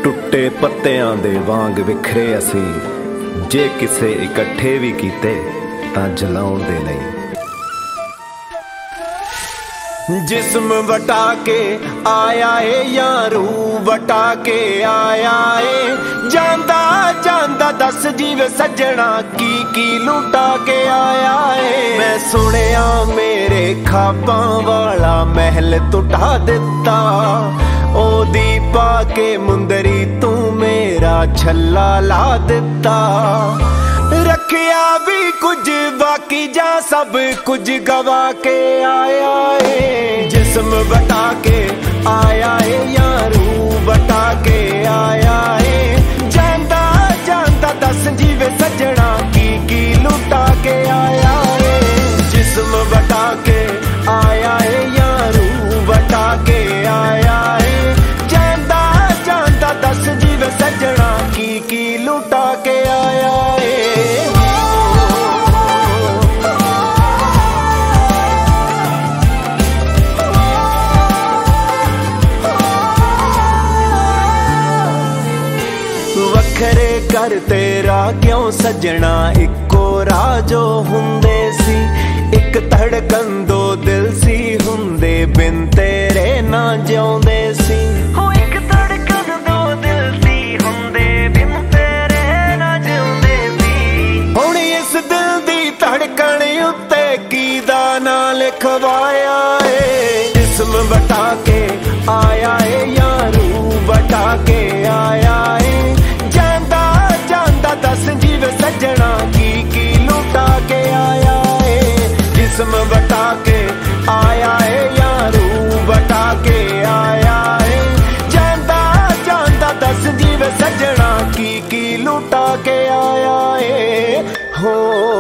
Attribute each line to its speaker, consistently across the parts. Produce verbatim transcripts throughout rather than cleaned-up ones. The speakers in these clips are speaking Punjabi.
Speaker 1: ਟੁੱਟੇ ਪੱਤਿਆਂ ਦੇ ਵਾਂਗ ਵਿਖਰੇ ਅਸੀਂ, ਜੇ ਕਿਸੇ ਇਕੱਠੇ ਵੀ ਕੀਤੇ ਤਾਂ ਜਲਾਉਣ ਦੇ ਨਹੀਂ। ਜਿਸਮ ਵਟਾ ਕੇ ਆਇਆ ਏ ਯਾਰੂ, ਵਟਾ ਕੇ ਆਇਆ ਏ, ਜਾਂਦਾ ਜਾਂਦਾ ਦੱਸ ਜੀਵੇ ਸੱਜਣਾ ਕੀ ਕੀ ਲੁਟਾ ਕੇ ਆਇਆ ਏ। ਮੈਂ ਸੁਣਿਆ ਮੇਰੇ ਖਾਬਾਂ ਵਾਲਾ ਮਹਿਲ ਟੁਟਾ ਦਿੱਤਾ, ਉਹਦੀ ਪਾ ਕੇ ਮੁੰਦਰੀ ਤੂੰ ਮੇਰਾ ਛੱਲਾ ਲਾ ਦਿੱਤਾ। ਰੱਖਿਆ ਵੀ ਕੁਝ ਬਾਕੀ ਜਾਂ ਸਭ ਕੁਝ ਗਵਾ ਕੇ ਆਇਆ ਏ। ਜਿਸਮ ਵਟਾ ਕੇ ਆਇਆ ਏ ਯਾਰੂ, ਵਟਾ ਕੇ ਆਇਆ ਏ, ਜਾਂਦਾ ਜਾਂਦਾ ਦੱਸ ਜੀਵੇ ਸੱਜਣਾ ਕੀ ਕੀ ਲੁਟਾ ਕੇ ਆਇਆ ਏ। ਜਿਸਮ ਵਟਾ ਕੇ ਆਇਆ ਏ ਯਾਰੂ, ਵਟਾ ਕੇ ਆਇਆ ਏ, ਜਾਂਦਾ ਜਾਂਦਾ ਦੱਸ ਜੀਵੇ ਸੱਜਣਾ ਕੀ ਕੀ ਲੁਟਾ ਕੇ ਆਇਆ ਏ। ਵੱਖਰੇ ਕਰ ਤੇਰਾ ਕਿਉਂ ਸੱਜਣਾ, ਇੱਕੋ ਰਾਹ ਜੋ ਹੁੰਦੇ ਸੀ, ਇੱਕ ਧੜਕਣ ਦੋ ਦਿਲ ਸੀ ਹੁੰਦੇ, ਬਿਨ ਤੇਰੇ ਨਾ ਜਿਉਂਦੇ ਸੀ। ਹੋ ਇੱਕ ਧੜਕਣ ਦੋ ਦਿਲ ਸੀ ਹੁੰਦੇ, ਬਿਨ ਤੇਰੇ ਨਾ ਜਿਉਂਦੇ ਸੀ। ਹੁਣ ਇਸ ਦਿਲ ਦੀ ਧੜਕਣ ਉੱਤੇ ਕੀ ਦਾ ਨਾਂ ਲਿਖਵਾਇਆ ਏ। ਜਿਸਮ ਵਟਾ ਕੇ ਆਇਆ ਏ ਯਾਰੂ, ਵਟਾ ਕੇ ਆਇਆ ਏ, ਦੱਸ ਜੀਵੇ ਸੱਜਣਾ ਕੀ ਕੀ ਲੁਟਾ ਕੇ ਆਇਆ ਏ। ਜਿਸਮ ਵਟਾ ਕੇ ਆਇਆ ਏ ਯਾਰੂ, ਵਟਾ ਕੇ ਆਇਆ ਏ, ਜਾਂਦਾ ਜਾਂਦਾ ਦੱਸ ਜੀਵੇ ਸੱਜਣਾ ਕੀ ਕੀ ਲੁਟਾ ਕੇ ਆਇਆ ਏ। ਹੋ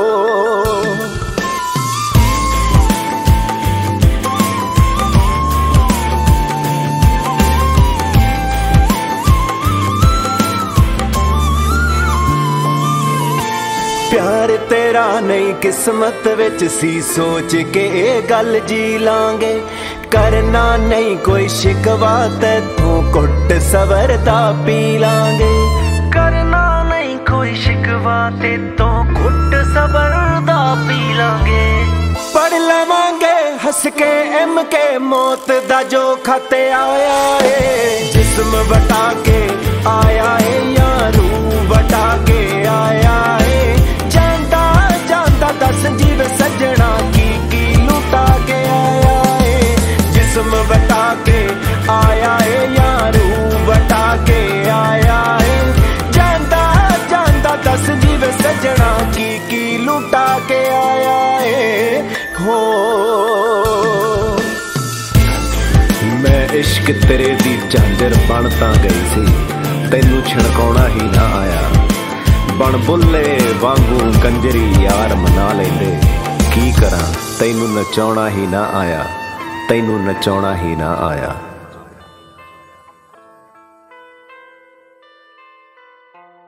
Speaker 1: ਪਿਆਰ ਤੇਰਾ ਨਹੀਂ ਕਿਸਮਤ ਵਿੱਚ ਸੀ, ਸੋਚ ਕੇ ਇਹ ਗੱਲ ਜੀ ਲਾਂਗੇ, ਕਰਨਾ ਨਹੀਂ ਕੋਈ ਸ਼ਿਕਵਾ ਤੈਥੋਂ ਘੁੱਟ ਸਬਰ ਦਾ ਪੀ ਲਾਂਗੇ। ਕਰਨਾ ਨਹੀਂ ਕੋਈ ਸ਼ਿਕਵਾ ਤੈਥੋਂ ਘੁੱਟ ਸਬਰ ਦਾ ਪੀ ਲਾਂਗੇ। ਪੜ ਲਵਾਂਗੇ ਹੱਸ ਕੇ ਐਮ ਕੇ ਮੌਤ ਦਾ ਜੋ ਖਤ ਆਇਆ ਏ। ਜਿਸਮ ਵਟਾ ਕੇ ਆਇਆ ਏ ਯਾਰੂ, ਵਟਾ ਕੇ ਆਇਆ ਏ, ਦੱਸ ਜੀਵੇ ਸੱਜਣਾ ਕੀ ਕੀ ਲੁਟਾ ਕੇ ਆਇਆ ਏ। ਜਿਸਮ ਵਟਾ ਕੇ ਆਇਆ ਏ ਯਾਰੂ, ਵਟਾ ਕੇ ਆਇਆ ਏ, ਜਾਂਦਾ ਜਾਂਦਾ ਦੱਸ ਜੀਵੇ ਸੱਜਣਾ ਕੀ ਕੀ ਲੁਟਾ ਕੇ ਆਇਆ ਏ। ਹੋ ਮੈਂ ਇਸ਼ਕ ਤੇਰੇ ਦੀ ਝਾਂਜਰ ਬਣ ਤਾਂ ਗਈ ਸੀ, ਤੈਨੂੰ ਛਣਕਾਉਣਾ ਹੀ ਨਾ ਆਇਆ। ਬਣ ਬੁੱਲੇ ਵਾਂਗੂ ਕੰਜਰੀ ਯਾਰ ਮਨਾ ਲੈਂਦੇ, ਕੀ ਕਰਾਂ ਤੈਨੂੰ ਨਚਾਉਣਾ ਹੀ ਨਾ ਆਇਆ, ਤੈਨੂੰ ਨਚਾਉਣਾ ਹੀ ਨਾ ਆਇਆ।